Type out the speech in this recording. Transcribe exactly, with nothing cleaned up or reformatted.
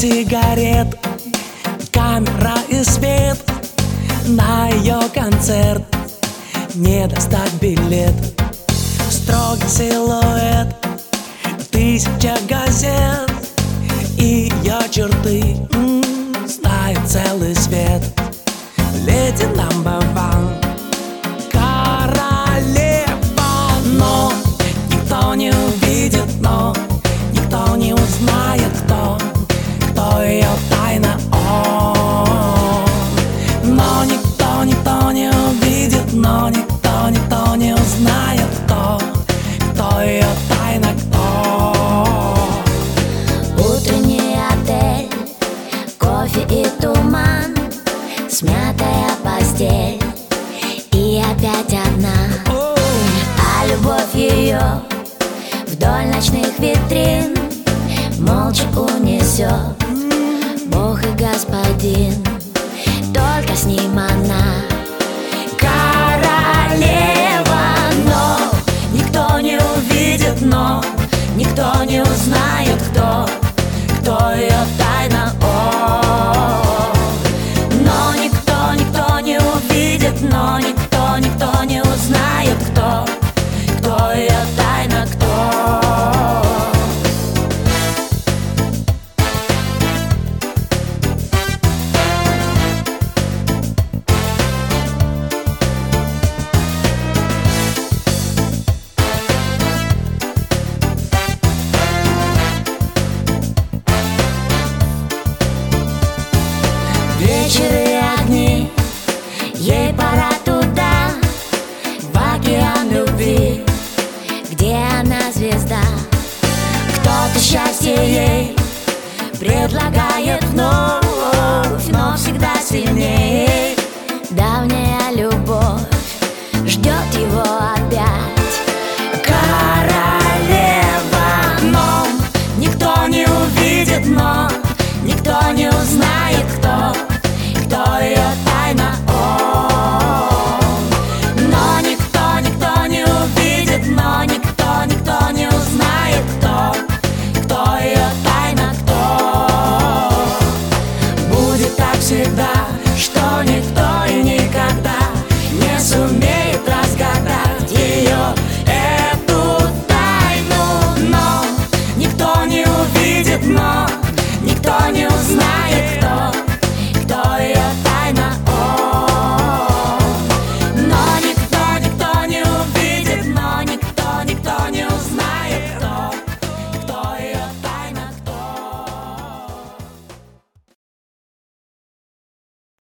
сигарет, камера и свет. На ее концерт не достать билет. Строгий силуэт, тысяча газет, и ее черты м-м, знает целый свет. Леди number one, королева. Но никто не увидит, но никто не узнает, кто, кто ее тайна. О, но никто, никто не увидит, но никто, никто не узнает, кто, кто ее тайна, кто. Утренний отель, кофе и туман, смятая постель и опять одна. А любовь ее вдоль ночных витрин молча унесет Бог и Господин, только с ним она королева. Но никто не увидит, но никто не узнает, кто, кто ее тайна. О, но никто, никто не увидит, но никто, никто не узнает, кто, кто ее тайна, кто. Вечер и огни, ей пора туда, в океан любви, где она звезда. Кто-то счастье ей предлагает